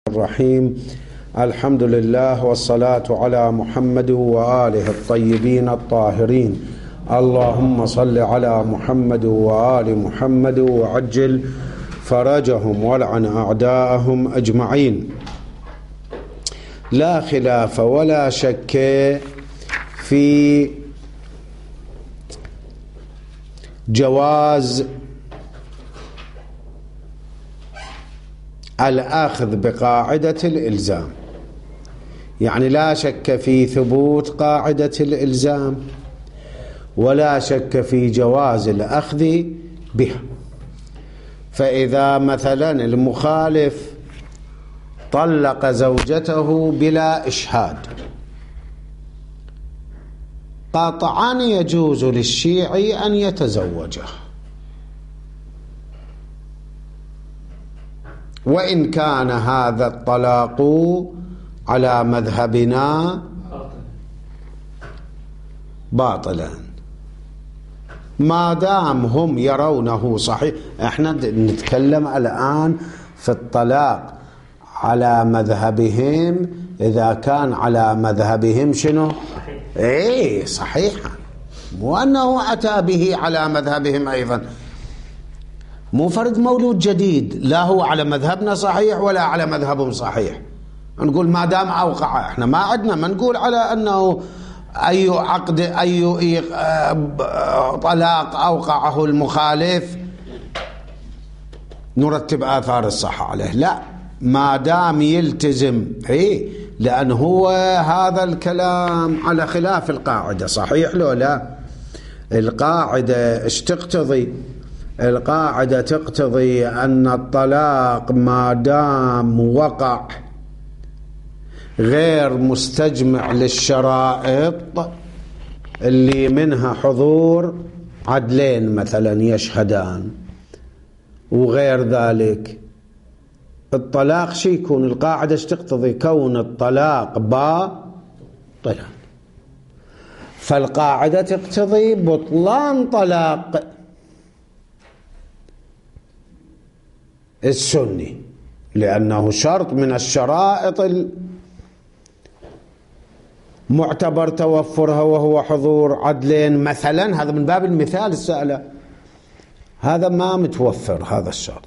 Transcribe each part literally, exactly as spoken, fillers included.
الرحيم. الحمد لله والصلاة على محمد وآله الطيبين الطاهرين. اللهم صل على محمد وآل محمد وعجل فرجهم والعن أعداءهم أجمعين. لا خلاف ولا شك في جواز الأخذ بقاعدة الإلزام، يعني لا شك في ثبوت قاعدة الإلزام ولا شك في جواز الأخذ بها. فإذا مثلا المخالف طلق زوجته بلا إشهاد، قطعا يجوز للشيعي أن يتزوجه، وإن كان هذا الطلاق على مذهبنا باطلا، ما دام هم يرونه صحيح. احنا نتكلم الآن في الطلاق على مذهبهم، إذا كان على مذهبهم شنو؟ ايه صحيحا، وأنه أتى به على مذهبهم أيضا، مو فرد مولود جديد، لا هو على مذهبنا صحيح ولا على مذهبهم صحيح. نقول ما دام أوقع، احنا ما عدنا ما نقول على أنه أي عقد أي طلاق أوقعه المخالف نرتب آثار الصحة عليه، لا، ما دام يلتزم. ايه لأن هو هذا الكلام على خلاف القاعدة، صحيح لو لا؟ القاعدة ايش تقتضي؟ القاعدة تقتضي أن الطلاق ما دام وقع غير مستجمع للشرائط اللي منها حضور عدلين مثلا يشهدان وغير ذلك، الطلاق شي يكون. القاعدة ايش تقتضي؟ كون الطلاق باطلا، فالقاعدة تقتضي بطلان طلاق السني، لأنه شرط من الشرائط المعتبر توفرها وهو حضور عدلين مثلا. هذا من باب المثال السائلة، هذا ما متوفر هذا الشرط،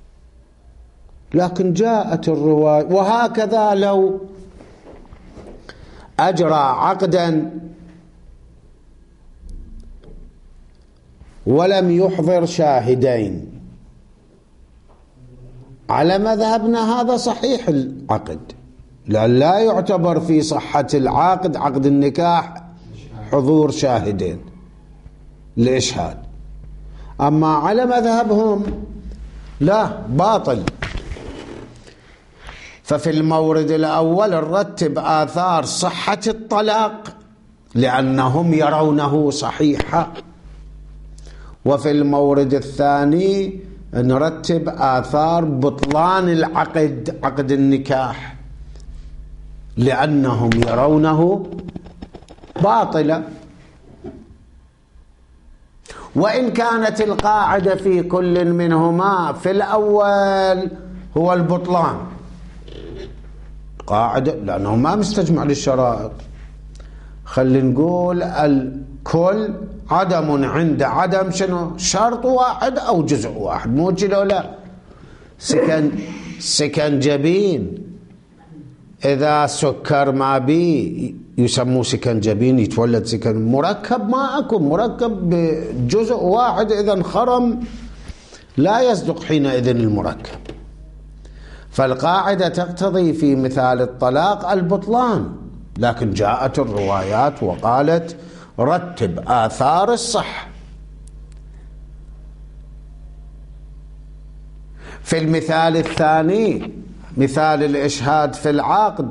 لكن جاءت الرواية. وهكذا لو أجرى عقدا ولم يحضر شاهدين، على مذهبنا هذا صحيح العقد، لأن لا يعتبر في صحة العقد عقد النكاح حضور شاهدين لإشهاد. أما على مذهبهم لا، باطل. ففي المورد الأول نرتب آثار صحة الطلاق لأنهم يرونه صحيحا، وفي المورد الثاني نرتب آثار بطلان العقد عقد النكاح لأنهم يرونه باطلا. وإن كانت القاعدة في كل منهما في الأول هو البطلان، قاعدة لأنه ما مستجمع للشرائط. خلي نقول الكل عدم عند عدم شنو؟ شرط واحد أو جزء واحد، مو كذا ولا. سكن سكنجبين إذا سكر ما بي يسموه سكنجبين، يتولد سكن. مركب ما أكو مركب بجزء واحد، إذا انخرم لا يصدق حينئذ المركب. فالقاعدة تقتضي في مثال الطلاق البطلان، لكن جاءت الروايات وقالت رتب آثار الصح. في المثال الثاني مثال الإشهاد في العقد،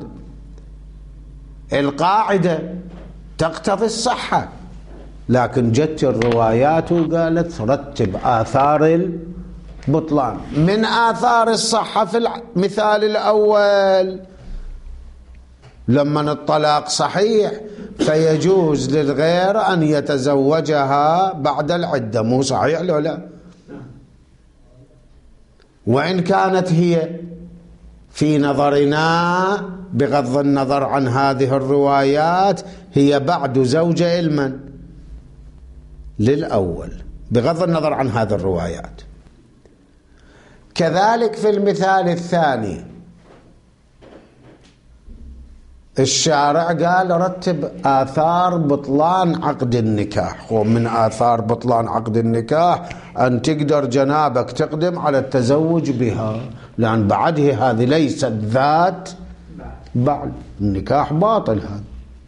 القاعدة تقتضي الصحة، لكن جت الروايات وقالت رتب آثار البطلان. من آثار الصحة في المثال الأول لما الطلاق صحيح فيجوز للغير أن يتزوجها بعد العدة، مو صحيح لو لا؟ وإن كانت هي في نظرنا بغض النظر عن هذه الروايات هي بعد زوجة لمن؟ للأول، بغض النظر عن هذه الروايات. كذلك في المثال الثاني الشارع قال رتب آثار بطلان عقد النكاح، ومن آثار بطلان عقد النكاح أن تقدر جنابك تقدم على التزوج بها، لأن بعده هذه ليست ذات بعد، النكاح باطل. هذا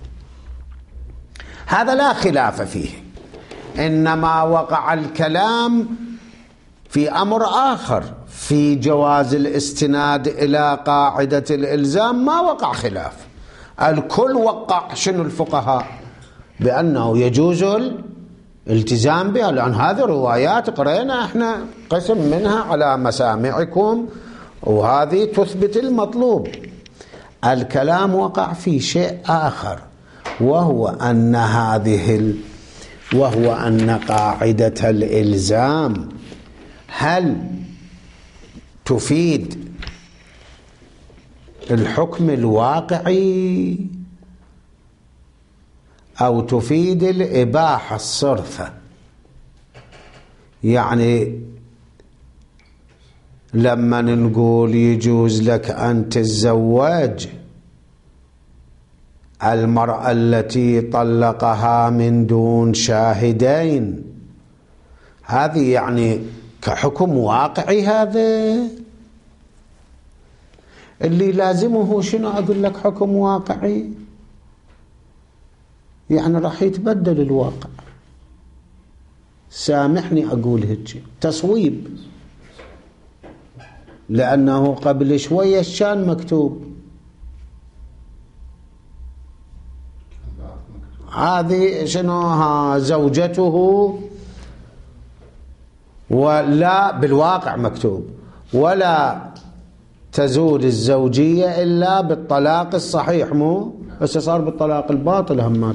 هذا لا خلاف فيه، إنما وقع الكلام في أمر آخر، في جواز الاستناد إلى قاعدة الإلزام ما وقع خلاف. الكل وقع شنو الفقهاء بأنه يجوز الالتزام بها، لأن هذه روايات قرأنا احنا قسم منها على مسامعكم، وهذه تثبت المطلوب. الكلام وقع في شيء آخر، وهو أن هذه ال... وهو أن قاعدة الإلزام هل تفيد الحكم الواقعي أو تفيد الإباحة الصرفة؟ يعني لما نقول يجوز لك أن تتزوج المرأة التي طلقها من دون شاهدين، هذه يعني كحكم واقعي هذا اللي لازمه شنو؟ أقول لك حكم واقعي، يعني راح يتبدل الواقع. سامحني أقول هيك تصويب، لأنه قبل شوية كان مكتوب هذه شنو ها زوجته، ولا بالواقع مكتوب ولا تزول الزوجية إلا بالطلاق الصحيح، مو بس صار بالطلاق الباطل همات،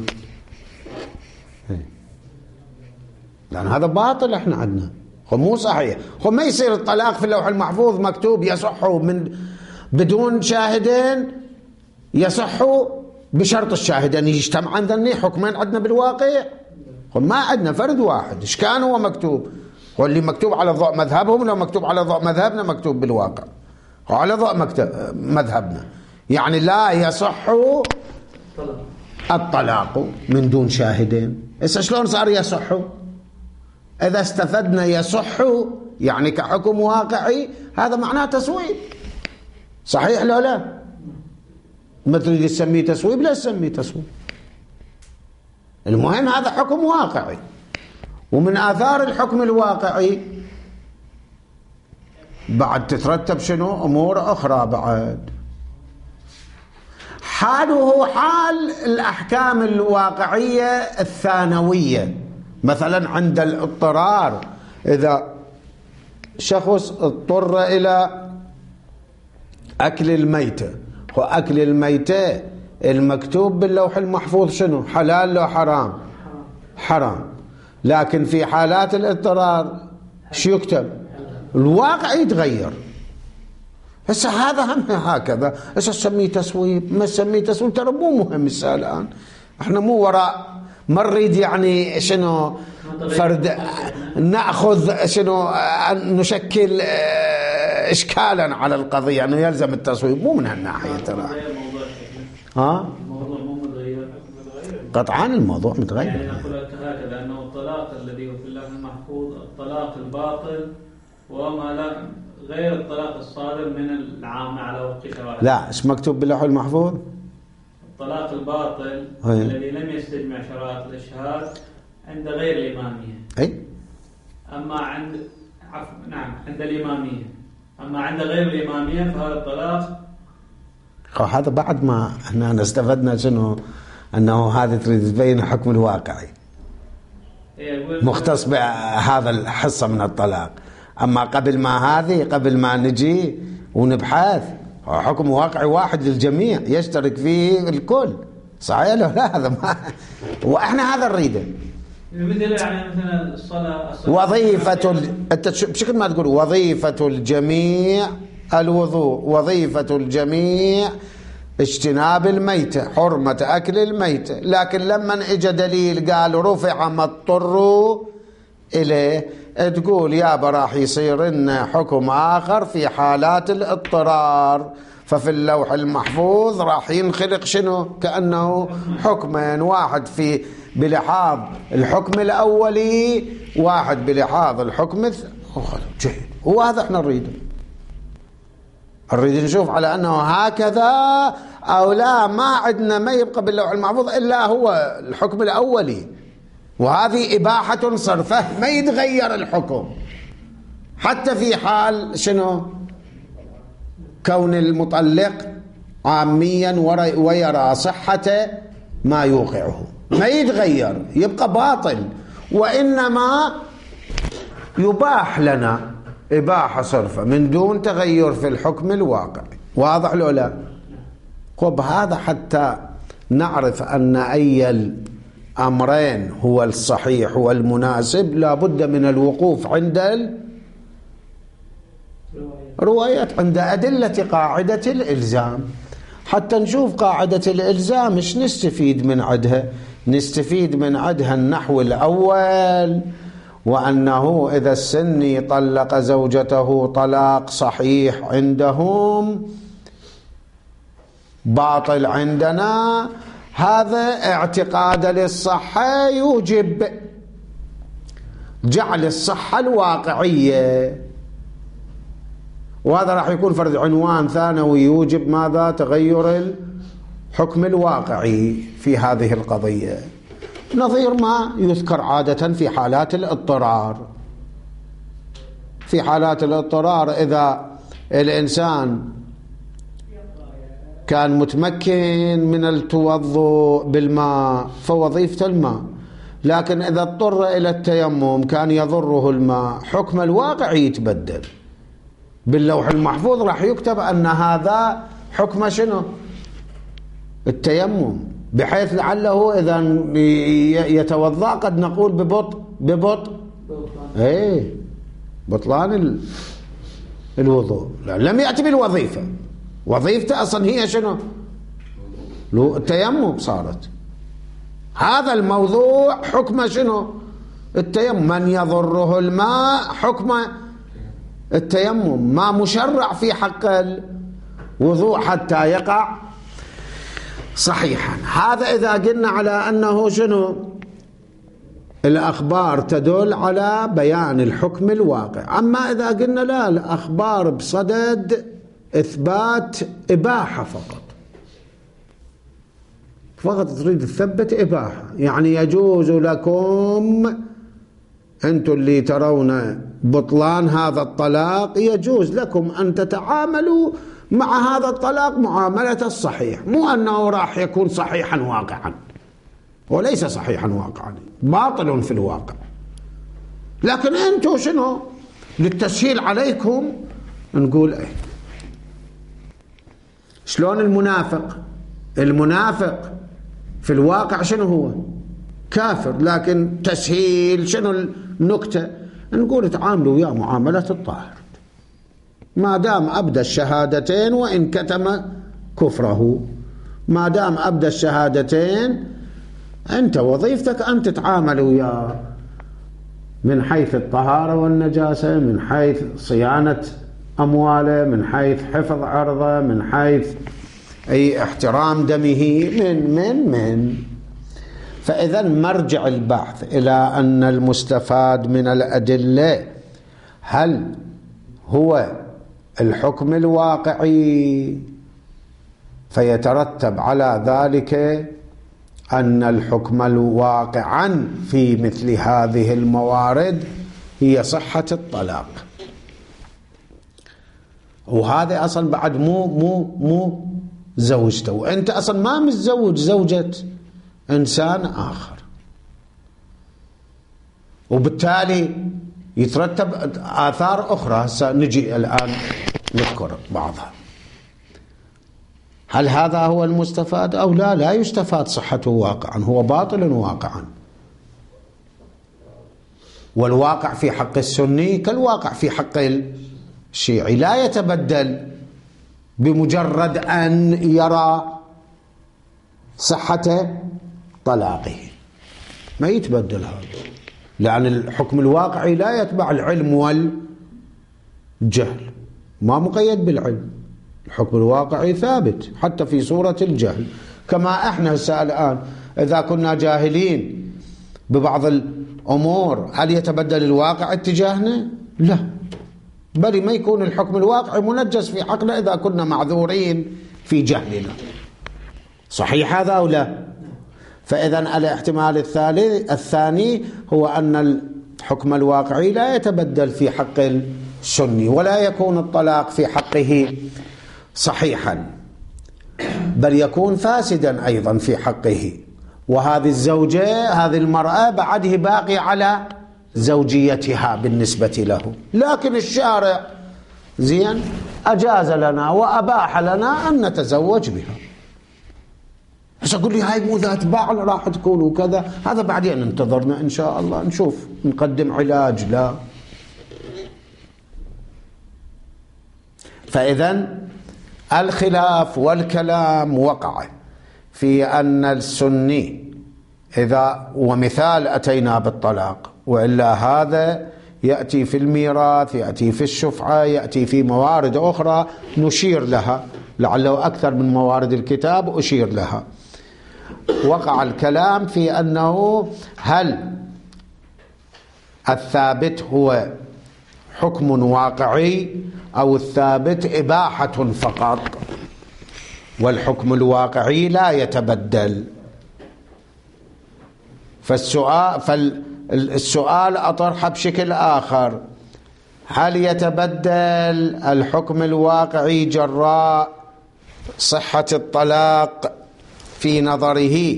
لأن هذا باطل احنا عندنا، هو مو صحيح. هو ما يصير الطلاق في اللوح المحفوظ مكتوب يصح من بدون شاهدين، يصح بشرط الشاهدين يجتمعان ذني حكمين عندنا بالواقع. هو ما عندنا فرد واحد، ايش كان هو مكتوب؟ هو اللي مكتوب على ضوء مذهبهم، لو مكتوب على ضوء مذهبنا مكتوب بالواقع، وعلى ضوء مذهبنا يعني لا يصح الطلاق من دون شاهدين. إذا شلون صار يصح؟ إذا استفدنا يصح يعني كحكم واقعي، هذا معناه تصويب، صحيح لو لا؟ ما تريد تسميه تصويب لا تسميه تصويب، المهم هذا حكم واقعي. ومن آثار الحكم الواقعي بعد تترتب شنو؟ أمور أخرى بعد، حاله حال الأحكام الواقعية الثانوية. مثلا عند الاضطرار، إذا شخص اضطر إلى أكل الميتة، وأكل الميتة المكتوب باللوح المحفوظ شنو؟ حلال لو حرام؟ حرام. لكن في حالات الاضطرار شو يكتب؟ الواقع يتغير. هسه هذا هم هكذا، هسه تسميه تسويب ما تسميه تسويب ترى مو مهم. هسه الآن احنا مو وراء ما نريد يعني شنو فرد نأخذ شنو نشكل إشكالا على القضية أنه يلزم التصويب، مو من هالناحية ترى. ها؟ الموضوع مو متغير قطعا الموضوع متغير. يعني نقول هكذا أنه الطلاق الذي هو في اللوح المحفوظ الطلاق الباطل وما لا غير الطلاق الصادر من العامة على وفق شرائع. لا، ايش مكتوب باللوح المحفوظ؟ الطلاق الباطل هي. الذي لم يستجمع شرائط الإشهاد عند غير الإمامية. أي. أما عند عفوا نعم عند الإمامية، أما عند غير الإمامية فهذا الطلاق. هذا بعد ما احنا استفدنا شنو؟ أنه هذا تريد تبين الحكم الواقعي مختص بهذا الحصة من الطلاق. أما قبل ما هذه قبل ما نجي ونبحث حكم واقعي واحد للجميع يشترك فيه الكل، صحيح لا؟ لا هذا ما وإحنا هذا نريده. يعني مثلا الصلاة, الصلاة وظيفة ال... أنت بشكل ما تقول وظيفة الجميع الوضوء وظيفة الجميع اجتناب الميتة، حرمة أكل الميتة. لكن لما اجى دليل قال رفع ما اضطروا إليه، تقول يابا راح يصير لنا حكم آخر في حالات الاضطرار، ففي اللوح المحفوظ راح ينخلق شنو؟ كأنه حكمين، واحد في بلحاظ الحكم الأولي، واحد بلحاظ الحكم الثاني. وهذا احنا نريده، نريد نشوف على أنه هكذا أو لا. ما عندنا ما يبقى باللوح المحفوظ إلا هو الحكم الأولي، وهذه إباحة صرفة، ما يتغير الحكم حتى في حال شنو؟ كون المطلق عاميا ويرى صحة ما يوقعه، ما يتغير، يبقى باطل، وإنما يباح لنا إباحة صرفة من دون تغير في الحكم الواقع. واضح لو لا؟ طب هذا حتى نعرف أن أي الأمرين هو الصحيح والمناسب لا بد من الوقوف عند الروايات، عند أدلة قاعدة الإلزام، حتى نشوف قاعدة الإلزام إيش نستفيد من عدها. نستفيد من عدها النحو الأول، وأنه إذا السني طلق زوجته طلاق صحيح عندهم باطل عندنا، هذا اعتقاد للصحة يوجب جعل الصحة الواقعية، وهذا راح يكون فرد عنوان ثانوي يوجب ماذا؟ تغير الحكم الواقعي في هذه القضية، نظير ما يذكر عادة في حالات الاضطرار. في حالات الاضطرار إذا الإنسان كان متمكن من التوضؤ بالماء فوظيفة الماء، لكن إذا اضطر إلى التيمم كان يضره الماء، حكم الواقع يتبدل. باللوح المحفوظ راح يكتب أن هذا حكم شنو؟ التيمم، بحيث لعله إذا يتوضأ قد نقول ببطء ببطء ايه بطلان الوضوء، لم يأتي بالوظيفة، وظيفته أصلا هي شنو؟ التيمم صارت. هذا الموضوع حكم شنو؟ التيمم، من يضره الماء حكم التيمم، ما مشرع في حق الوضوء حتى يقع صحيحا. هذا إذا قلنا على أنه شنو؟ الأخبار تدل على بيان الحكم الواقع. أما إذا قلنا لا، الأخبار بصدد إثبات إباحة فقط، فقط تريد تثبت إباحة، يعني يجوز لكم أنتم اللي ترون بطلان هذا الطلاق، يجوز لكم أن تتعاملوا مع هذا الطلاق معاملة الصحيح، مو أنه راح يكون صحيحا واقعا، وليس صحيحا واقعا، باطل في الواقع. لكن أنتم شنو؟ للتسهيل عليكم نقول ايه. شلون المنافق؟ المنافق في الواقع شنو هو؟ كافر، لكن تسهيل شنو النكتة؟ نقول تعاملوا وياه معاملة الطاهر، ما دام أبدى الشهادتين وإن كتم كفره، ما دام أبدى الشهادتين أنت وظيفتك أن تتعامل وياه من حيث الطهارة والنجاسة، من حيث صيانة أمواله، من حيث حفظ عرضه، من حيث أي احترام دمه، من من من فإذا مرجع البحث إلى أن المستفاد من الأدلة هل هو الحكم الواقعي، فيترتب على ذلك أن الحكم الواقعا في مثل هذه الموارد هي صحة الطلاق. وهذا أصلا بعد مو مو مو زوجته، وأنت أصلا ما متزوج زوجة إنسان آخر، وبالتالي يترتب آثار أخرى سنجي الآن نذكر بعضها. هل هذا هو المستفاد أو لا؟ لا يستفاد صحته واقعا، هو باطل واقعا. والواقع في حق السني كالواقع في حق الشيعي لا يتبدل بمجرد أن يرى صحة طلاقه، ما يتبدل هذا، لأن الحكم الواقعي لا يتبع العلم والجهل، ما مقيد بالعلم، الحكم الواقعي ثابت حتى في صورة الجهل. كما احنا هسه الآن إذا كنا جاهلين ببعض الأمور هل يتبدل الواقع اتجاهنا؟ لا، بل ما يكون الحكم الواقعي منجس في حقنا إذا كنا معذورين في جهلنا. صحيح هذا أو لا؟ فإذا الاحتمال الثالث الثاني هو أن الحكم الواقعي لا يتبدل في حق السني، ولا يكون الطلاق في حقه صحيحا، بل يكون فاسدا أيضا في حقه. وهذه الزوجة هذه المرأة بعده باقي على زوجيتها بالنسبة له، لكن الشارع زين أجاز لنا وأباح لنا أن نتزوج بها. بس أقول لي هاي مو ذات باع راح تكون وكذا، هذا بعدين انتظرنا إن شاء الله نشوف نقدم علاج. لا، فإذا الخلاف والكلام وقع في أن السني إذا، ومثال أتينا بالطلاق، وإلا هذا يأتي في الميراث، يأتي في الشفعة، يأتي في موارد أخرى نشير لها، لعله أكثر من موارد الكتاب أشير لها. وقع الكلام في أنه هل الثابت هو حكم واقعي أو الثابت إباحة فقط، والحكم الواقعي لا يتبدل. فالسؤال فالسؤال أطرحه بشكل آخر: هل يتبدل الحكم الواقعي جراء صحة الطلاق في نظره؟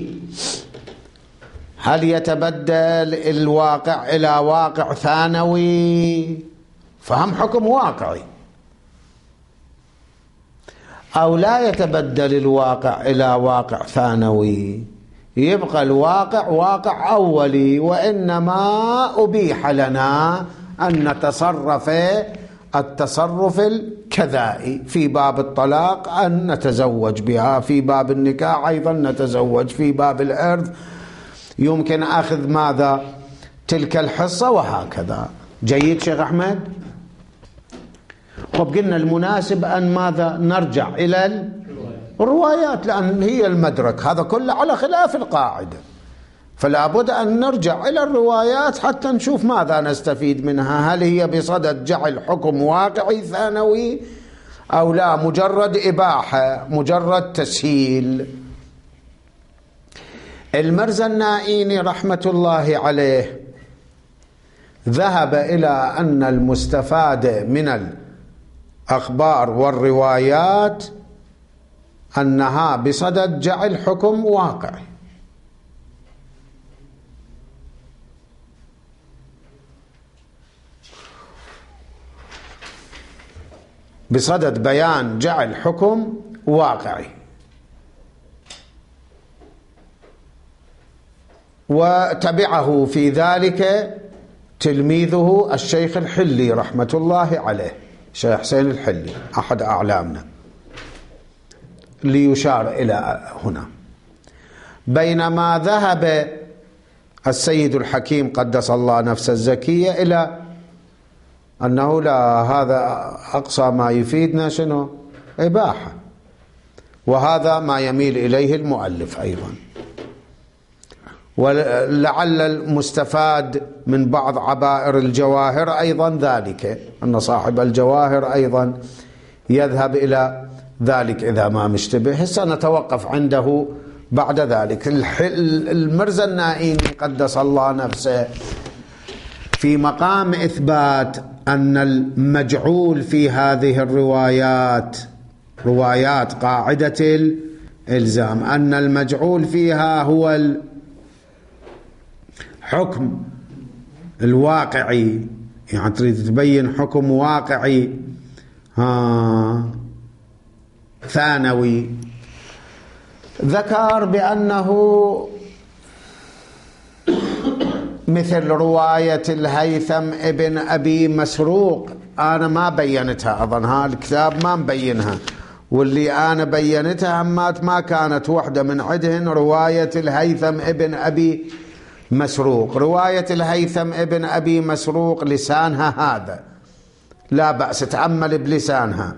هل يتبدل الواقع إلى واقع ثانوي فهم حكم واقعي، أو لا يتبدل الواقع إلى واقع ثانوي، يبقى الواقع واقع أولي، وإنما أبيح لنا أن نتصرف التصرف الكذائي في باب الطلاق، أن نتزوج بها، في باب النكاح أيضا نتزوج، في باب الإرث يمكن أخذ ماذا تلك الحصة، وهكذا. جيد شيخ أحمد؟ وقلنا المناسب أن ماذا نرجع إلى الروايات، لأن هي المدرك، هذا كله على خلاف القاعدة، فلا بد أن نرجع إلى الروايات حتى نشوف ماذا نستفيد منها. هل هي بصدد جعل حكم واقعي ثانوي أو لا، مجرد إباحة، مجرد تسهيل. المرزا النائيني رحمة الله عليه ذهب إلى أن المستفاد من الأخبار والروايات أنها بصدد جعل حكم واقعي، بصدد بيان جعل حكم واقعي. وتبعه في ذلك تلميذه الشيخ الحلي رحمة الله عليه، شيخ حسين الحلي أحد أعلامنا، ليشار إلى هنا. بينما ذهب السيد الحكيم قدس الله نفسه الزكية إلى أنه لا، هذا أقصى ما يفيدنا شنو؟ إباحة. وهذا ما يميل إليه المؤلف أيضا، ولعل المستفاد من بعض عبائر الجواهر أيضا ذلك، أن صاحب الجواهر أيضا يذهب إلى ذلك إذا ما مشتبه. سنتوقف عنده بعد ذلك. المرزا النائيني قدس الله نفسه في مقام إثبات أن المجعول في هذه الروايات، روايات قاعدة الإلزام، أن المجعول فيها هو الحكم الواقعي، يعني تريد تبين حكم واقعي ها ثانوي. ذكر بأنه مثل رواية الهيثم ابن أبي مسروق أنا ما بينتها، أظن ها الكتاب ما مبينها، واللي أنا بينتها همات ما كانت وحدة من عدهن رواية الهيثم ابن أبي مسروق. رواية الهيثم ابن أبي مسروق لسانها هذا، لا بأس تأمل بلسانها.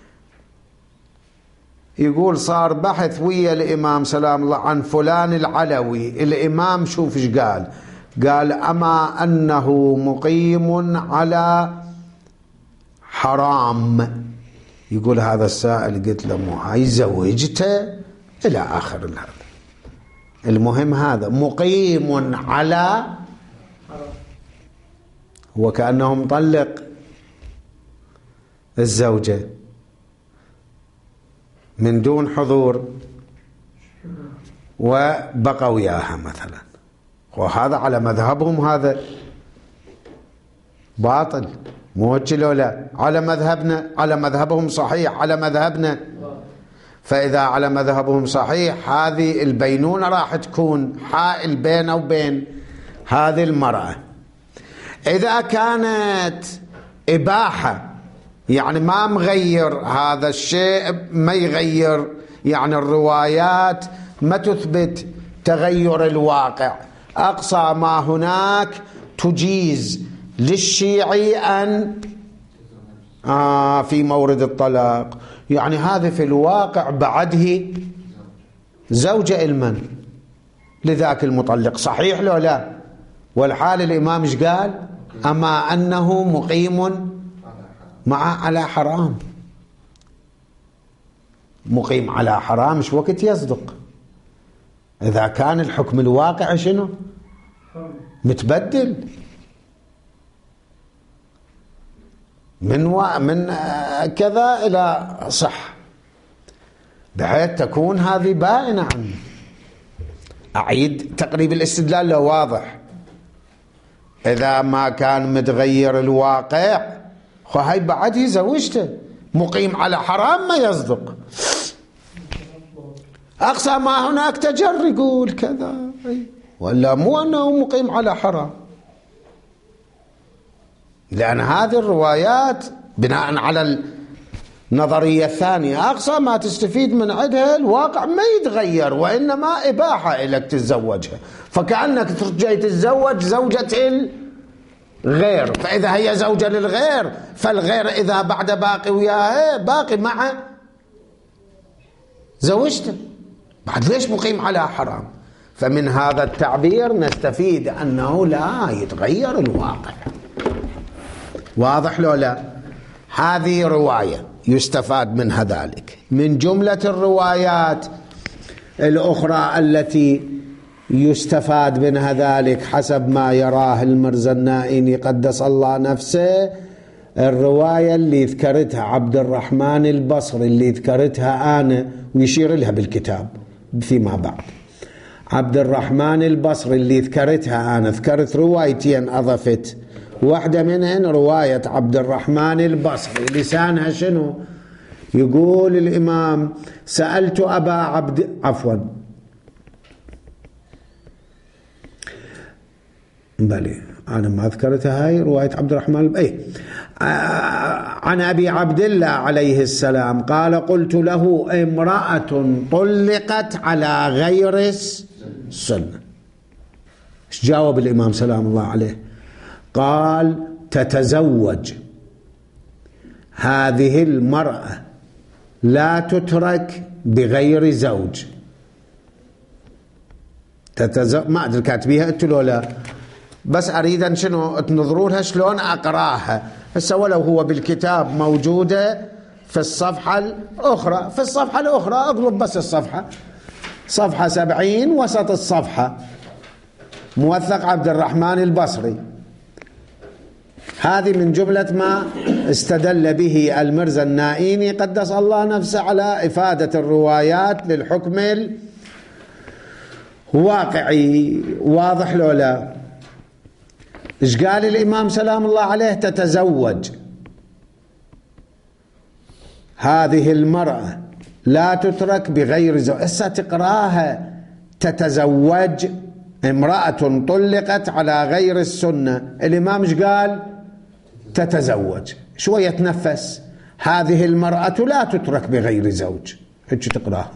يقول صار بحث ويا الإمام سلام الله عن فلان العلوي. الإمام شوف ايش قال، قال أما أنه مقيم على حرام. يقول هذا السائل قلت له مو هاي زوجته إلى آخر هذا. المهم هذا مقيم على، وكأنه مطلق الزوجة من دون حضور وبقى وياها مثلا، وهذا على مذهبهم هذا باطل. موجه لا على مذهبنا، على مذهبهم صحيح، على مذهبنا. فإذا على مذهبهم صحيح هذه البينونة راح تكون حائل بينه وبين هذه المرأة. إذا كانت إباحة يعني ما مغير هذا الشيء، ما يغير يعني الروايات ما تثبت تغير الواقع، أقصى ما هناك تجيز للشيعي أن آه في مورد الطلاق، يعني هذا في الواقع بعده زوجة المن لذاك المطلق، صحيح لو لا؟ والحال الإمام ايش قال؟ أما أنه مقيم مع على حرام. مقيم على حرام ايش وقت يصدق؟ إذا كان الحكم الواقع شنو؟ متبدل من و... من كذا إلى صح، بحيث تكون هذه باينة عنه. أعيد تقريب الاستدلال لو واضح. إذا ما كان متغير الواقع هاي بعده زوجته، مقيم على حرام ما يصدق. أقصى ما هناك تجر يقول كذا، ولا مو أنه مقيم على حرام، لأن هذه الروايات بناء على النظرية الثانية أقصى ما تستفيد من عندها الواقع ما يتغير، وإنما إباحة لك تتزوجها، فكأنك ترجع تتزوج زوجة الغير. فإذا هي زوجة للغير فالغير إذا بعد باقي وياها باقي مع زوجته، بعد ليش مقيم على حرام؟ فمن هذا التعبير نستفيد أنه لا يتغير الواقع. واضح لو لا؟ هذه رواية يستفاد منها ذلك. من جملة الروايات الأخرى التي يستفاد منها ذلك حسب ما يراه المرزا النائيني قدس الله نفسه، الرواية اللي ذكرتها عبد الرحمن البصري، اللي ذكرتها أنا ويشير لها بالكتاب فيما بعد. عبد الرحمن البصري اللي ذكرتها أنا، ذكرت روايتين أضفت، واحدة منهن رواية عبد الرحمن البصري لسانها شنو؟ يقول الإمام سألت أبا عبد عفوا بلي أنا ما ذكرتها، هاي رواية عبد الرحمن أي عن أبي عبد الله عليه السلام قال قلت له امرأة طلقت على غير السنة. ايش جاوب الإمام سلام الله عليه؟ قال تتزوج هذه المرأة لا تترك بغير زوج. تتزوج ما أدري كاتبيها أنتوا لو لا، بس أريد أن شنو تنظرونها شلون أقراها هسه، ولو هو بالكتاب موجودة في الصفحة الأخرى. في الصفحة الأخرى اقلب بس الصفحة، صفحة سبعين وسط الصفحة، موثق عبد الرحمن البصري. هذه من جملة ما استدل به المرزا النائيني قدس الله نفسه على إفادة الروايات للحكم الواقعي. واضح لو لا؟ إيش قال الإمام سلام الله عليه؟ تتزوج هذه المرأة لا تترك بغير زوج. هسه تقراها تتزوج امرأة طلقت على غير السنة، الإمام إيش قال؟ تتزوج. شوية تنفس. هذه المرأة لا تترك بغير زوج، هيك تقراها،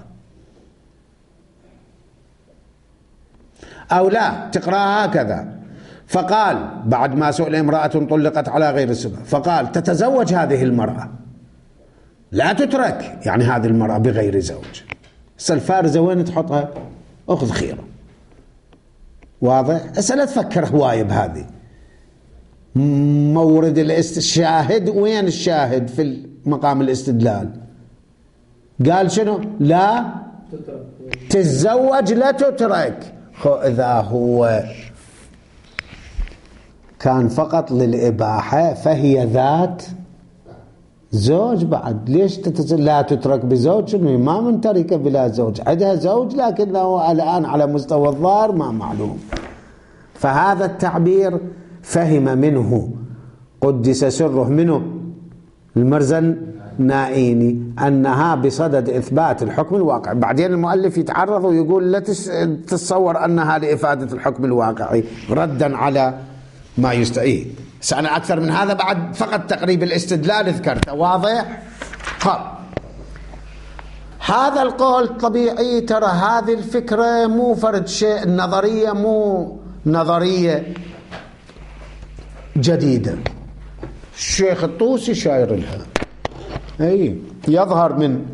أو لا تقراها هكذا. فقال بعد ما سئل امرأة طلقت على غير السبب، فقال تتزوج هذه المرأة، لا تترك يعني هذه المرأة بغير زوج. الفارزة وين تحطها؟ أخذ خيرة. واضح؟ أسأل تفكر هواية بهذه. مورد الشاهد، وين الشاهد في مقام الاستدلال؟ قال شنو؟ لا تتزوج لا تترك. إذا هو كان فقط للإباحة فهي ذات زوج بعد، ليش تتزوج لا تترك بزوج؟ ما من تركة بلا زوج، عندها زوج لكنه الآن على مستوى الظاهر ما معلوم. فهذا التعبير فهم منه قدس سره منه المرزن نائيني أنها بصدد إثبات الحكم الواقع. بعدين المؤلف يتعرض ويقول لا تتصور أنها لإفادة الحكم الواقعي ردا على ما يستعيه. سأنا أكثر من هذا بعد فقط تقريب الاستدلال ذكرته. واضح؟ طب هذا القول طبيعي. ترى هذه الفكرة مو فرد شيء، النظرية مو نظرية جديدة، الشيخ الطوسي شاير لها. أي يظهر من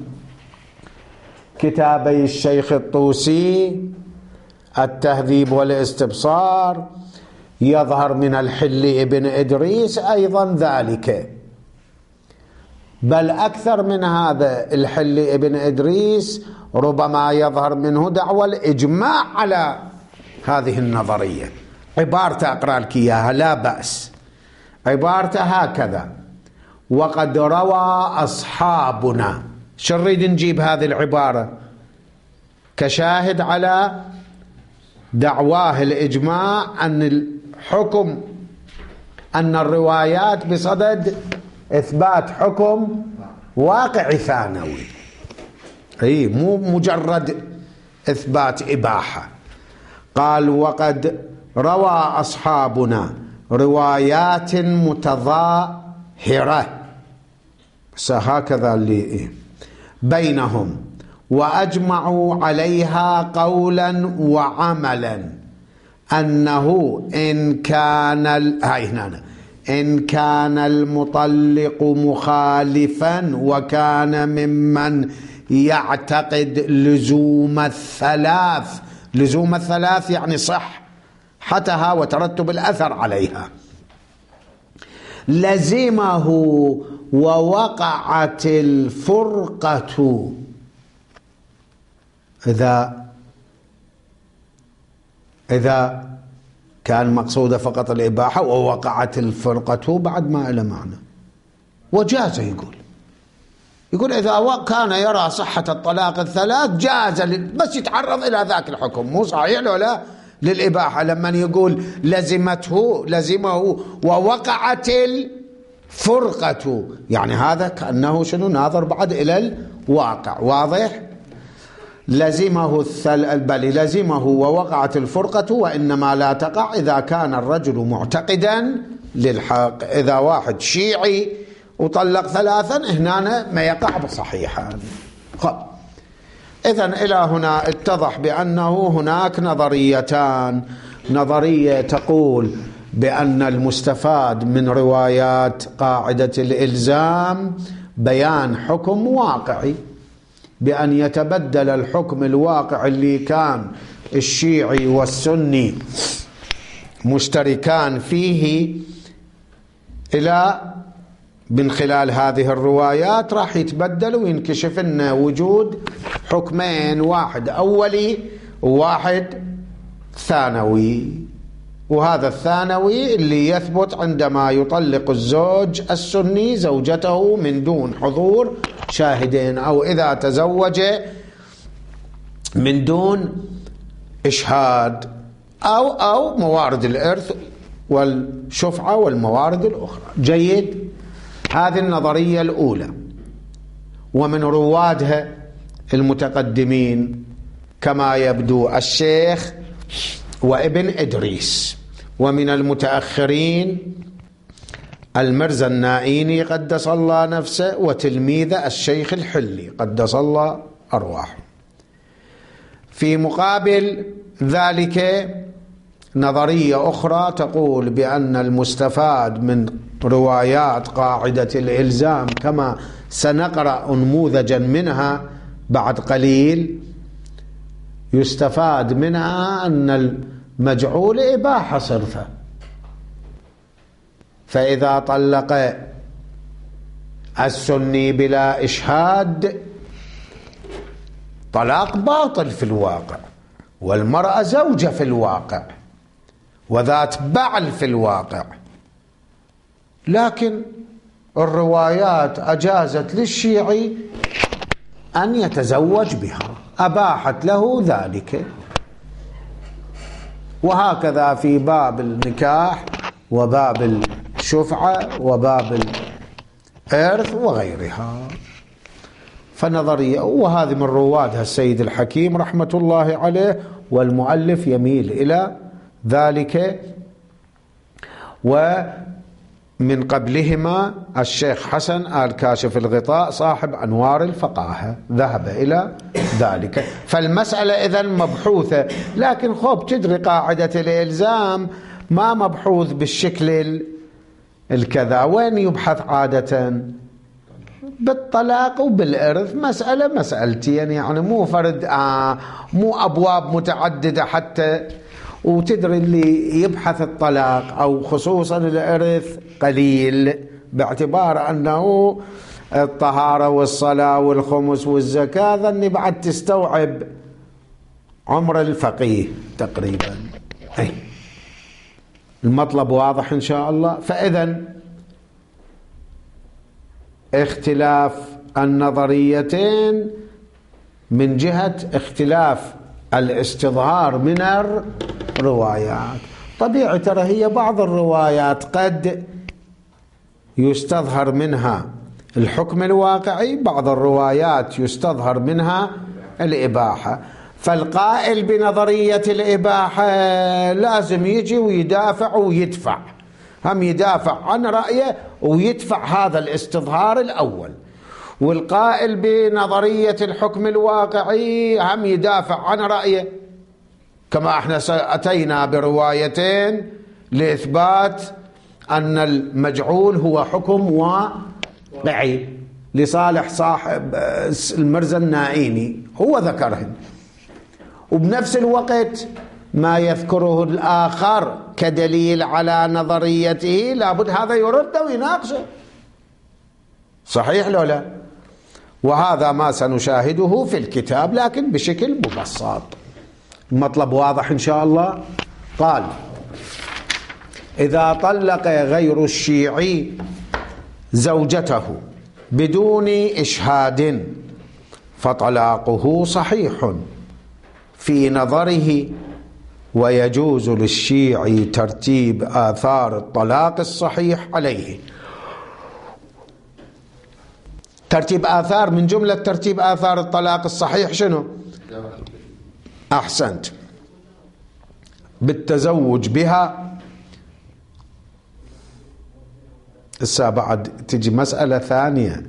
كتابي الشيخ الطوسي التهذيب والاستبصار، يظهر من الحلي ابن إدريس أيضا ذلك، بل أكثر من هذا. الحلي ابن إدريس ربما يظهر منه دعوى الإجماع على هذه النظرية. عبارته أقرأ لك إياها لا بأس. عبارته هكذا: وقد روى أصحابنا. شو نريد نجيب هذه العبارة كشاهد على دعواه الإجماع أن الحكم، أن الروايات بصدد إثبات حكم واقعي ثانوي، أي مو مجرد إثبات إباحة. قال وقد روى أصحابنا روايات متظاهرة، هكذا اللي بينهم، وأجمعوا عليها قولا وعملا أنه إن كان هاي هنا إن كان المطلق مخالفا وكان ممن يعتقد لزوم الثلاث. لزوم الثلاث يعني صحتها وترتب الأثر عليها. لزمه ووقعت الفرقة. إذا إذا كان مقصوده فقط الإباحة ووقعت الفرقة بعد ما إلى معنى وجاز. يقول يقول إذا كان يرى صحة الطلاق الثلاث جاز، بس يتعرض إلى ذاك الحكم. مو صحيح لو لا للإباحة لما يقول لزمته لزمه ووقعت الفرقة، يعني هذا كأنه شنو ناظر بعد إلى الواقع. واضح؟ لزمه الثل بل لزمه ووقعت الفرقة، وإنما لا تقع إذا كان الرجل معتقدا للحق. إذا واحد شيعي وطلق ثلاثا هنا ما يقع بصحيحا. إذن إلى هنا اتضح بأنه هناك نظريتان: نظرية تقول بأن المستفاد من روايات قاعدة الإلزام بيان حكم واقعي، بأن يتبدل الحكم الواقع اللي كان الشيعي والسني مشتركان فيه إلى من خلال هذه الروايات راح يتبدل وينكشف لنا وجود حكمين، واحد أولي وواحد ثانوي. وهذا الثانوي اللي يثبت عندما يطلق الزوج السني زوجته من دون حضور شاهدين، أو إذا تزوج من دون إشهاد، أو أو موارد الإرث والشفعة والموارد الأخرى. جيد؟ هذه النظرية الأولى، ومن روادها المتقدمين كما يبدو الشيخ وابن إدريس، ومن المتأخرين المرزا النائيني قدس الله نفسه وتلميذه الشيخ الحلي قدس الله أرواحه. في مقابل ذلك نظرية أخرى تقول بأن المستفاد من روايات قاعدة الإلزام كما سنقرأ نموذجا منها بعد قليل يستفاد منها أن المجعول إباحة صرفة، فإذا طلق السني بلا إشهاد طلاق باطل في الواقع، والمرأة زوجة في الواقع وذات بعل في الواقع، لكن الروايات أجازت للشيعي أن يتزوج بها، أباحت له ذلك. وهكذا في باب النكاح وباب الشفعة وباب الإرث وغيرها. فنظرية، وهذه من روادها السيد الحكيم رحمة الله عليه، والمؤلف يميل إلى ذلك، ومن قبلهما الشيخ حسن آل كاشف الغطاء صاحب أنوار الفقاهة ذهب إلى ذلك. فالمسألة إذن مبحوثة، لكن خب تدري قاعدة الإلزام ما مبحوث بالشكل الكذا. وين يبحث عادة؟ بالطلاق وبالإرث، مسألة مسألتين، يعني مو فرد آه مو أبواب متعددة حتى. وتدري اللي يبحث الطلاق أو خصوصا الإرث قليل، باعتبار أنه الطهارة والصلاة والخمس والزكاة ذني بعد تستوعب عمر الفقيه تقريبا. أي المطلب واضح إن شاء الله. فإذا اختلاف النظريتين من جهة اختلاف الاستظهار من الروايات. طبيعي ترى هي بعض الروايات قد يستظهر منها الحكم الواقعي، بعض الروايات يستظهر منها الإباحة. فالقائل بنظرية الإباحة لازم يجي ويدافع ويدفع، هم يدافع عن رأيه ويدفع هذا الاستظهار الأول. والقائل بنظرية الحكم الواقعي هم يدافع عن رأيه، كما احنا أتينا بروايتين لإثبات أن المجعول هو حكم واقعي لصالح صاحب المرزا النائيني، هو ذكرهن. وبنفس الوقت ما يذكره الآخر كدليل على نظريته لابد هذا يرد ويناقشه، صحيح لو لا؟ وهذا ما سنشاهده في الكتاب لكن بشكل مبسط. المطلب واضح إن شاء الله. قال: إذا طلق غير الشيعي زوجته بدون إشهاد فطلاقه صحيح في نظره، ويجوز للشيعي ترتيب آثار الطلاق الصحيح عليه. ترتيب آثار، من جملة ترتيب آثار الطلاق الصحيح شنو؟ أحسنت، بالتزوج بها. هسه بعد تجي مسألة ثانية،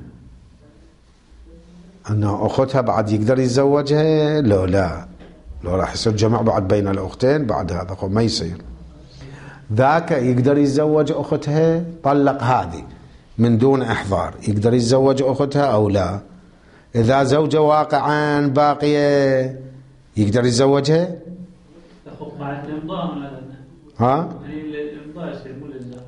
أن أختها بعد يقدر يتزوجها لو لا، لو راح يصير جمع بعد بين الأختين بعد هذا ما يصير. ذاك يقدر يتزوج أختها، طلق هذه من دون إحضار، يقدر يتزوج أختها أو لا؟ إذا زوجة واقعا باقية يقدر يتزوجها؟ بعد الإمضاء ولا لا؟ ها؟ يعني الإمضاء يصير مو الإلزام.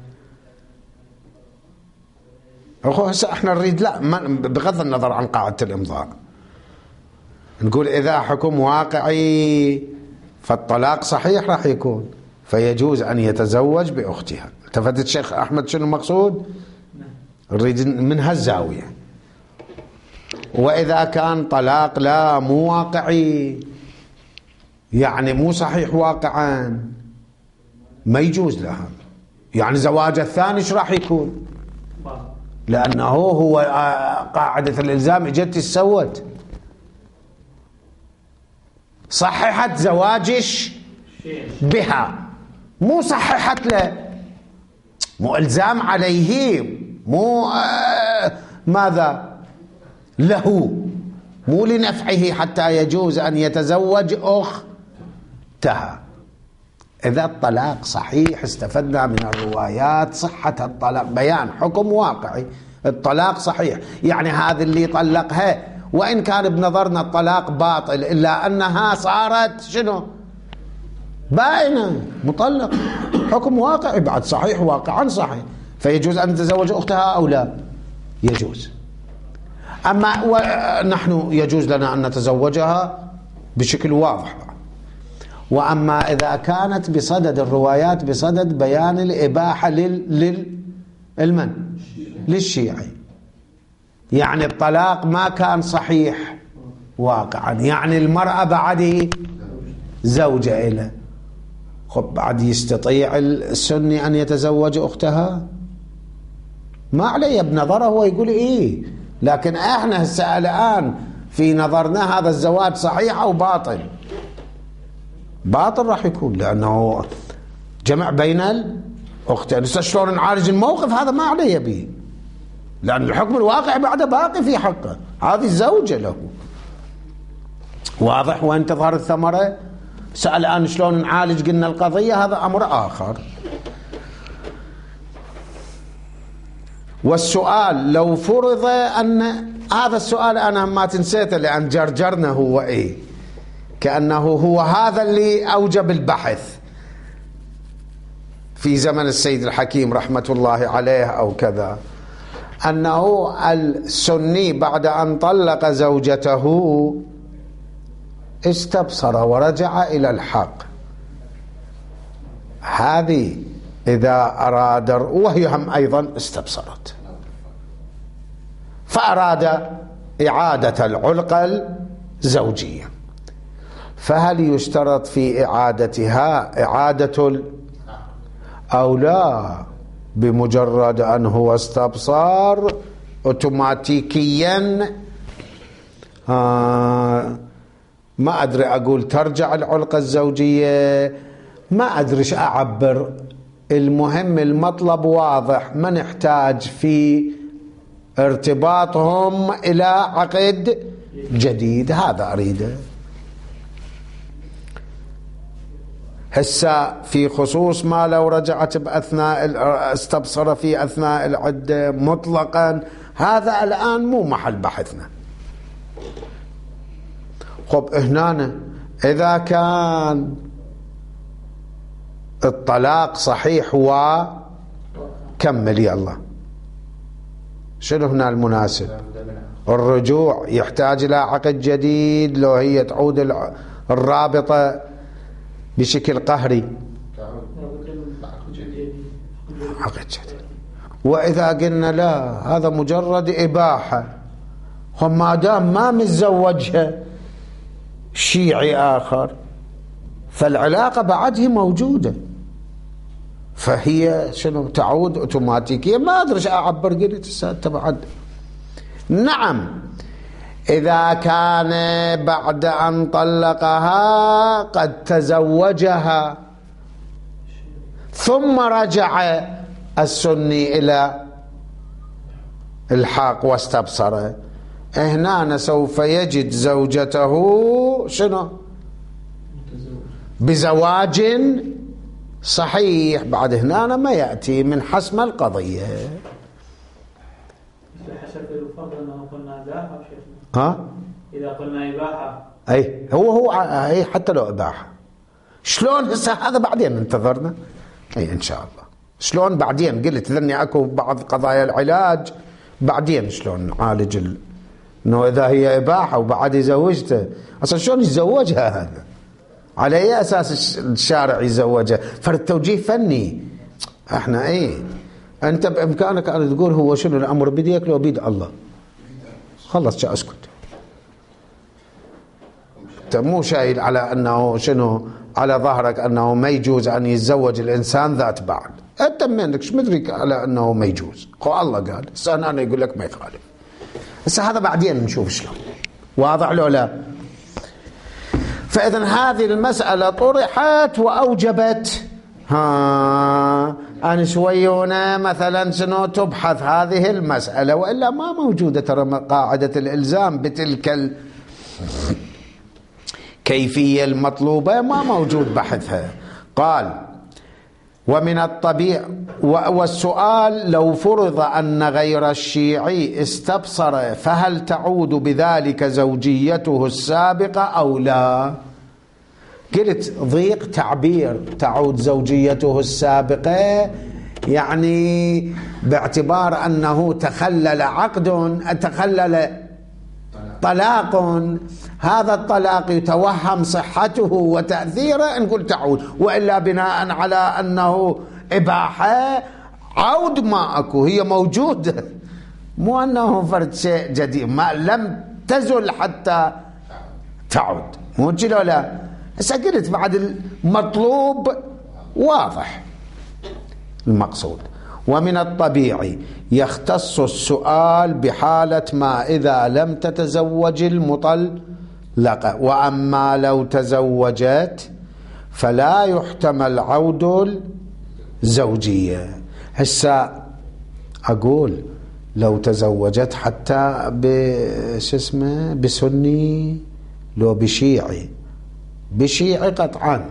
أخو هسه احنا نريد لا بغض النظر عن قاعدة الإمضاء، نقول إذا حكم واقعي فالطلاق صحيح راح يكون، فيجوز أن يتزوج بأختها. التفت الشيخ أحمد شنو المقصود؟ نريد من هالزاوية. وإذا كان طلاق لا مو واقعي، يعني مو صحيح واقعا، ما يجوز لها. يعني زواج الثاني ايش راح يكون؟ لأنه هو قاعدة الإلزام اجت تسوت، صححت زواجش بها، مو صححت له. مو إلزام عليه، مو آه ماذا له، مو لنفعه حتى يجوز أن يتزوج أختها. إذا الطلاق صحيح استفدنا من الروايات صحة الطلاق، بيان حكم واقعي، الطلاق صحيح، يعني هذا اللي طلقها وإن كان بنظرنا الطلاق باطل إلا أنها صارت شنو بائنة مطلق، حكم واقعي بعد صحيح واقعا صحيح، فيجوز أن تتزوج أختها أو لا يجوز. أما نحن يجوز لنا أن نتزوجها بشكل واضح. وأما إذا كانت بصدد الروايات بصدد بيان الإباحة لل للمن للشيعي، يعني الطلاق ما كان صحيح واقعا، يعني المرأة بعده زوجة إله، خب بعد يستطيع السني أن يتزوج أختها؟ ما عليه بنظره هو يقول إيه، لكن احنا هسه الآن في نظرنا هذا الزواج صحيح أو باطل؟ باطل راح يكون، لأنه جمع بين الأختين. شلون نعالج الموقف هذا ما عليه به، لأن الحكم الواقع بعده باقي في حقه، هذه الزوجة له. واضح وين تظهر الثمرة؟ سأل الآن شلون نعالج، قلنا القضية هذا أمر آخر. والسؤال لو فرض أن هذا السؤال أنا ما تنسيته لأن جرجرنا هو إيه، كأنه هو هذا اللي أوجب البحث في زمن السيد الحكيم رحمة الله عليه أو كذا، أنه السني بعد أن طلق زوجته استبصر ورجع إلى الحق، هذه إذا أراد، وهي هم أيضا استبصرت فأراد إعادة العلقة الزوجية، فهل يشترط في إعادتها إعادة أو لا؟ بمجرد أن هو استبصر أوتوماتيكيا آه ما أدري أقول ترجع العلقة الزوجية، ما أدري إيش أعبر، المهم المطلب واضح، ما نحتاج في ارتباطهم إلى عقد جديد، هذا أريده. هسه في خصوص ما لو رجعت بأثناء استبصر في أثناء العدة مطلقا، هذا الآن مو محل بحثنا. خب هنا إذا كان الطلاق صحيح وكمل يلا، شنو هنا المناسب؟ الرجوع يحتاج إلى عقد جديد لو هي تعود الرابطة بشكل قهري، عقد جديد. وإذا قلنا لا هذا مجرد إباحة، هم ما دام ما متزوجها شيعي آخر فالعلاقة بعده موجودة، فهي شنو تعود اوتوماتيكيا. ما ادري ايش اعبر، قلت بعد نعم اذا كان بعد ان طلقها قد تزوجها ثم رجع السني الى الحاق واستبصر، هنا سوف يجد زوجته شنو بزواج صحيح، بعد هنا ما يأتي من حسم القضية. حسب الفرض أنه قلنا إباحة ها؟ إذا قلنا إباحة أي هو هو أي حتى لو إباحة شلون هسه هذا بعدين انتظرنا أي إن شاء الله، شلون بعدين قلت ذني أكو بعض قضايا العلاج بعدين شلون نعالج ال... إنه إذا هي إباحة وبعد زوجته أصلا شلون يتزوجها، هذا على أي أساس الشارع يزوجها؟ فرد توجيه فني. احنا ايه انت بامكانك ان تقول هو شنو الامر بيدك لو بيد الله، خلص شا اسكت، انت مو شايل على انه شنو على ظهرك انه ما يجوز ان يتزوج الانسان ذات بعد، انت منك شو مدرك على انه ما يجوز، خو الله قال هسه انا يقول لك ما يخالف. هسه هذا بعدين نشوف شلون، واضح لو لا؟ فإذا هذه المسألة طرحت وأوجبت ها أنا شوي هنا مثلا شنو تبحث هذه المسألة، وإلا ما موجودة ترى قاعدة الإلزام بتلك الكيفية المطلوبة، ما موجود بحثها. قال ومن الطبيعي، والسؤال لو فرض أن غير الشيعي استبصر فهل تعود بذلك زوجيته السابقة أو لا؟ قلت ضيق تعبير تعود زوجيته السابقة، يعني باعتبار أنه تخلل عقد، تخلل طلاق، هذا الطلاق يتوهم صحته وتأثيره نقول تعود، وإلا بناء على أنه إباحة عود ما أكو، هي موجودة، مو أنه فرد شيء جديد ما لم تزل حتى تعود، مو كده ولا؟ هسه قلت بعد المطلوب واضح المقصود. ومن الطبيعي يختص السؤال بحالة ما إذا لم تتزوج المطلقة، وأما لو تزوجت فلا يحتمل عود الزوجية. هسه أقول لو تزوجت حتى بش اسمه بسني لو بشيعي، بشيعي قطعا،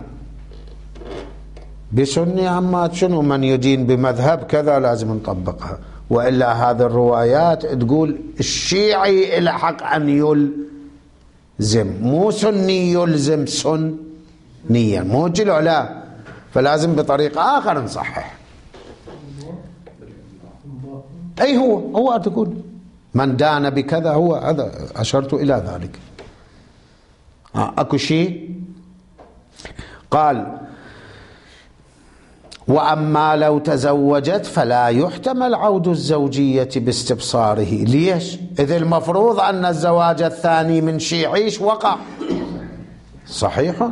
بسني أما شنو من يدين بمذهب كذا لازم نطبقها، وإلا هذه الروايات تقول الشيعي إلى حق أن يلزم، مو سني يلزم سنيا، مو جلو لا، فلازم بطريقة آخر نصحح. أي هو هو تقول من دان بكذا، هو هذا أشرت إلى ذلك. أكو شيء قال وأما لو تزوجت فلا يحتمل عود الزوجية باستبصاره. ليش؟ إذ المفروض أن الزواج الثاني من شيعيش وقع صحيح،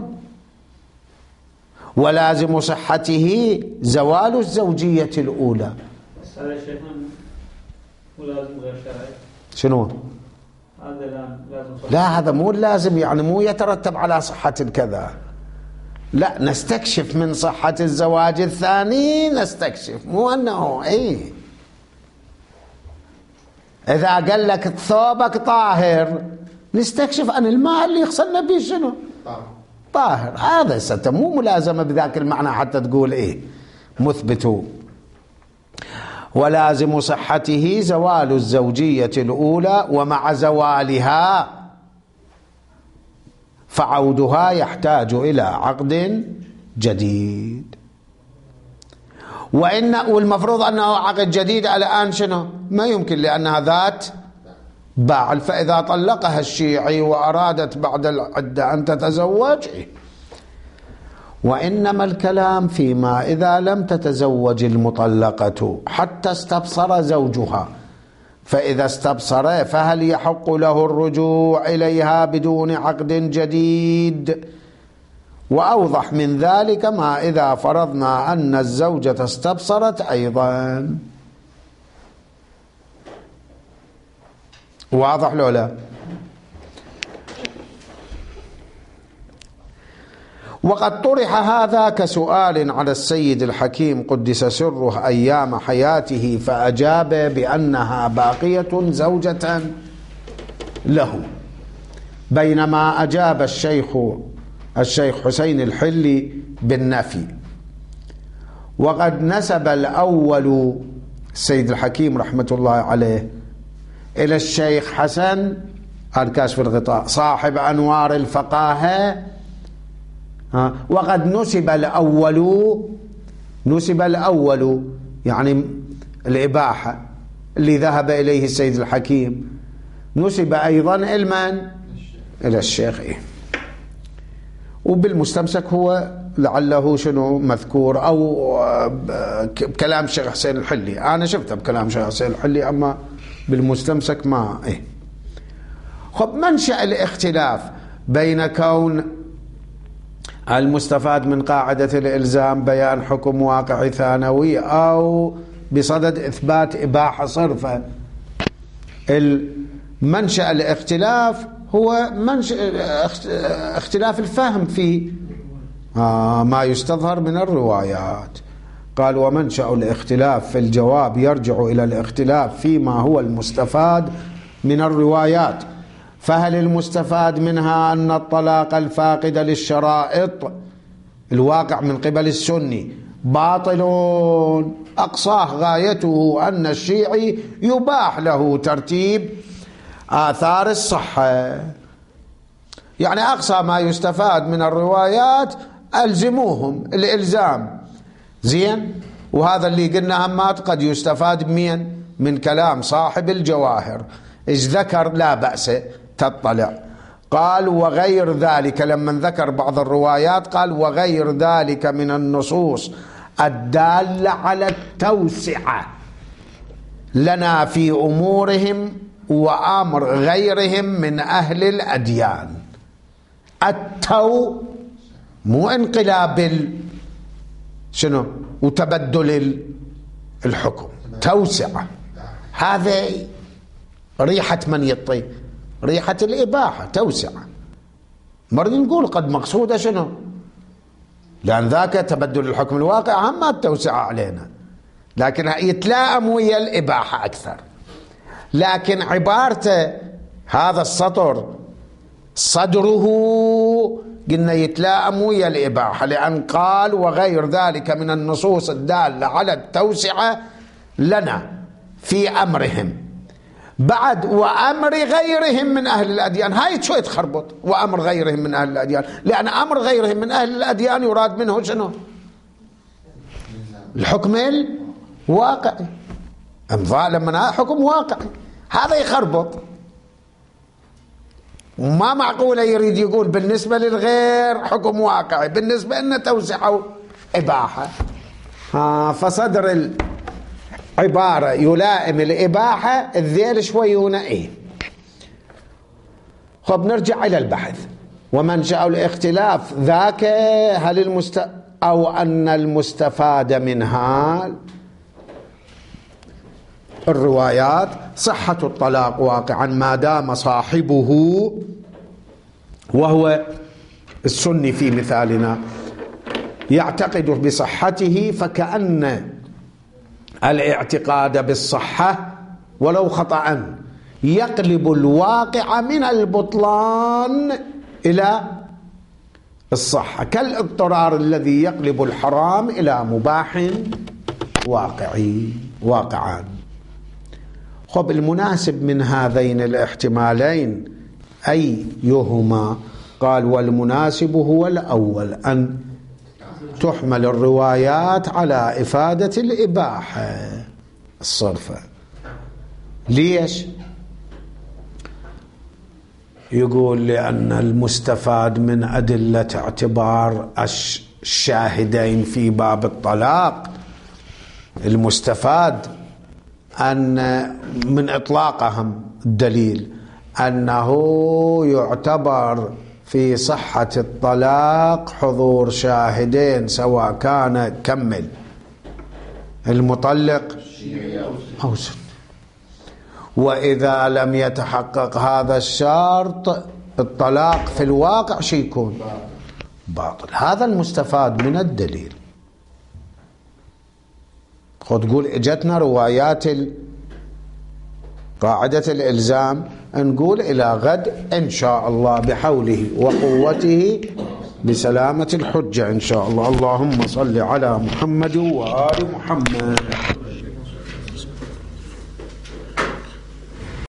ولازم صحته زوال الزوجية الأولى. هذا شيخنا ولازم غير شرعي. شنو؟ هذا لازم. لا هذا مو لازم، يعني مو يترتب على صحة الكذا، لا نستكشف من صحة الزواج الثاني، نستكشف، مو أنه إيه إذا قال لك ثوبك طاهر نستكشف أن الماء اللي يغسلنا به شنو طاهر، هذا ستة مو ملازمة بذاك المعنى حتى تقول إيه مثبتوا. ولازم صحته زوال الزوجية الأولى، ومع زوالها فعودها يحتاج إلى عقد جديد. وإن والمفروض أنه عقد جديد الآن شنو ما يمكن، لأنها ذات باعل، فإذا طلقها الشيعي وأرادت بعد العدة أن تتزوج، وإنما الكلام فيما إذا لم تتزوج المطلقة حتى استبصر زوجها، فإذا استبصر فهل يحق له الرجوع إليها بدون عقد جديد؟ وأوضح من ذلك ما إذا فرضنا أن الزوجة استبصرت أيضا. واضح لو لا؟ وقد طرح هذا كسؤال على السيد الحكيم قدس سره أيام حياته، فأجاب بأنها باقية زوجة له، بينما أجاب الشيخ الشيخ حسين الحلي بالنفي. وقد نسب الأول السيد الحكيم رحمة الله عليه إلى الشيخ حسن الكاشف الغطاء صاحب أنوار الفقاهة، وقد نسب الأول نسب الأول يعني الإباحة اللي ذهب إليه السيد الحكيم، نسب أيضا المن إلى الشيخ. وبالمستمسك هو لعله شنو مذكور أو كلام الشيخ حسين الحلي، أنا شفته بكلام الشيخ حسين الحلي، أما بالمستمسك ما إيه. خب منشأ الاختلاف بين كون المستفاد من قاعدة الإلزام بيان حكم واقعي ثانوي أو بصدد إثبات إباحة صرفة، المنشأ الاختلاف هو منشأ اختلاف الفهم في آه ما يستظهر من الروايات. قال ومنشأ الاختلاف في الجواب يرجع إلى الاختلاف فيما هو المستفاد من الروايات، فهل المستفاد منها أن الطلاق الفاقد للشرائط الواقع من قبل السني باطل أقصاه غايته أن الشيعي يباح له ترتيب آثار الصحة، يعني أقصى ما يستفاد من الروايات ألزموهم الإلزام زين. وهذا اللي قلنا همات قد يستفاد بمين؟ من كلام صاحب الجواهر، إذ ذكر لا بأس تطلع. قال وغير ذلك، لما ذكر بعض الروايات قال وغير ذلك من النصوص الدالة على التوسعة لنا في أمورهم وأمر غيرهم من أهل الأديان. التو مو انقلاب شنو وتبدل الحكم، توسعة، هذا ريحة من يطي؟ ريحة الإباحة، توسعة. مرضي نقول قد مقصودة شنو؟ لأن ذاك تبدل الحكم الواقع هم ما التوسعة علينا، لكن يتلائم ويا الإباحة أكثر. لكن عبارته هذا السطر صدره قلنا يتلائم ويا الإباحة، لأن قال وغير ذلك من النصوص الدالة على التوسعة لنا في أمرهم، بعد وأمر غيرهم من أهل الأديان. هاي شوي تخربط، وأمر غيرهم من أهل الأديان، لأن أمر غيرهم من أهل الأديان يراد منه شنو؟ الحكم الواقعي، امضاء لما حكم واقعي، هذا يخربط. وما معقولة يريد يقول بالنسبة للغير حكم واقعي، بالنسبة لنا توسعة إباحة. ها فصدر العبارة يلائم الإباحة، الذيل شوي ينقيه. خب نرجع إلى البحث. ومنشأ الاختلاف ذاك هل المست أو أن المستفاد منها الروايات صحة الطلاق واقعا ما دام صاحبه وهو السني في مثالنا يعتقد بصحته، فكأن الاعتقاد بالصحة ولو خطأ يقلب الواقع من البطلان إلى الصحة، كالاضطرار الذي يقلب الحرام إلى مباح واقعي واقعان. خب المناسب من هذين الاحتمالين أيهما؟ قال والمناسب هو الأول، أن تحمل الروايات على إفادة الإباحة الصرفة. ليش؟ يقول لأن المستفاد من أدلة اعتبار الشاهدين في باب الطلاق، المستفاد أن من إطلاقهم الدليل أنه يعتبر في صحة الطلاق حضور شاهدين، سواء كان كمل المطلق أو سني. وإذا لم يتحقق هذا الشرط الطلاق في الواقع شي يكون باطل. هذا المستفاد من الدليل. خذ تقول اجتنا روايات قاعدة الإلزام، نقول إلى غد إن شاء الله بحوله وقوته بسلامة الحجة إن شاء الله. اللهم صل على محمد وآل محمد.